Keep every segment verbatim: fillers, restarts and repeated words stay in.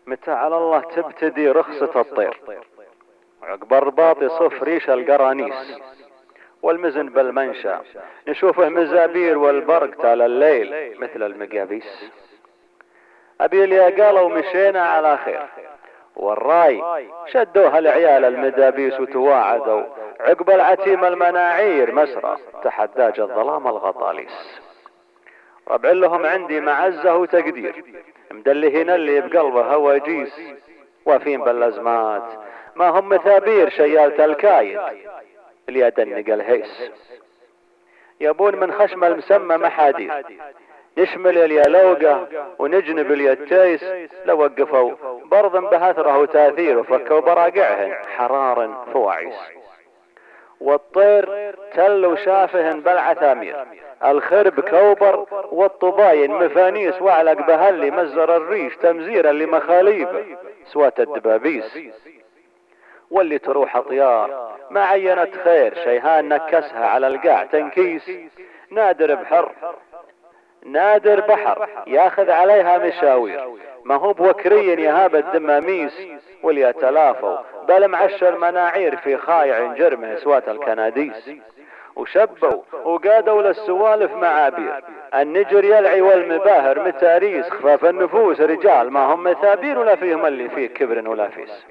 متى على الله تبتدي رخصة الطير، عقب الرباط يصف ريش القرانيس، والمزن بالمنشا نشوفه مزابير والبرق تال الليل مثل المقابيس. أبيليا قالوا مشينا على خير، والراي شدوها العيال المدابيس وتواعدوا عقب العتيم المناعير مسرى تحداج الظلام الغطاليس. ربع لهم عندي معزة وتقدير، مدلهين اللي بقلبه هواجيس، وافين بالازمات ما هم مثابير شيالة الكايد اللي يدنق الهيس. يبون من خشم المسمى محاديث يشمل اليالوقة ونجنب اليتيس، لو وقفوا برض بهثره وتاثير وفكوا براقعهن حرار فواعيس. والطير تل وشافهن بالعثامير، الخرب كوبر والطباين مفانيس، وعلق بهاللي مزر الريش تمزيرا لمخاليب سوات الدبابيس. واللي تروح اطيار ما عينت خير شيهان نكسها على القاع تنكيس. نادر بحر نادر بحر ياخذ عليها مشاوير، ما هو بوكري يهاب الدماميس. وليتلافوا بل معشر مناعير في خايع جرمه سوات الكناديس. وشبوا وقادوا للسوالف معابير، النجر يلعي والمباهر متاريس. خفاف النفوس رجال ما هم مثابير، ولا فيهم اللي فيه كبر ولا فيس.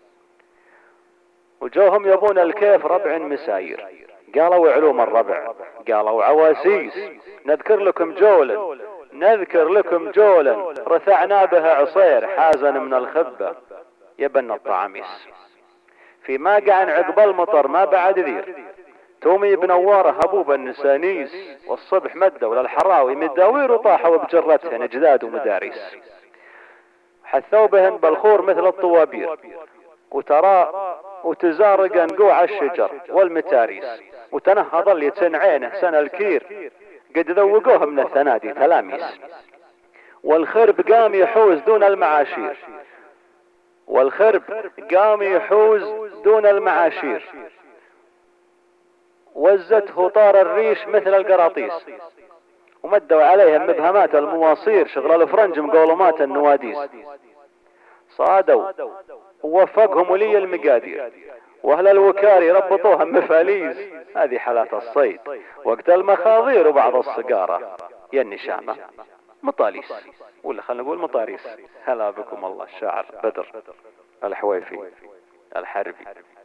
وجوهم يبون الكيف ربع مساير، قالوا علوم الربع قالوا عواسيس. نذكر لكم جولا نذكر لكم جولا رثعنا بها عصير حازن من الخبة يبن الطعاميس. في ماقع عقب المطر ما بعد ذير، تومي بنواره هبوب النسانيس. والصبح مدوا للحراوي مداوير وطاحوا بجرتهن جداد ومداريس. حثوا بهن بالخور مثل الطوابير، وترى وتزارق نقوع الشجر والمتاريس. وتنهض اللي تنعينه سنة الكير، قد ذوقوه من الثنادي تلاميس. والخرب قام يحوز دون المعاشير، والخرب قام يحوز دون المعاشير. وزته طار الريش مثل القراطيس، ومدوا عليهم مبهمات المواصير شغل الفرنج مقولمات النواديس. صادوا ووفقهم ولي المقادير، واهل الوكاري ربطوهم مفاليس. هذه حالات الصيد وقت المخاضير وبعض الصقارة يا النشامة مطاليس، ولا خلنا نقول مطاريس. هلا بكم الله. الشاعر بدر الحويفي الحربي.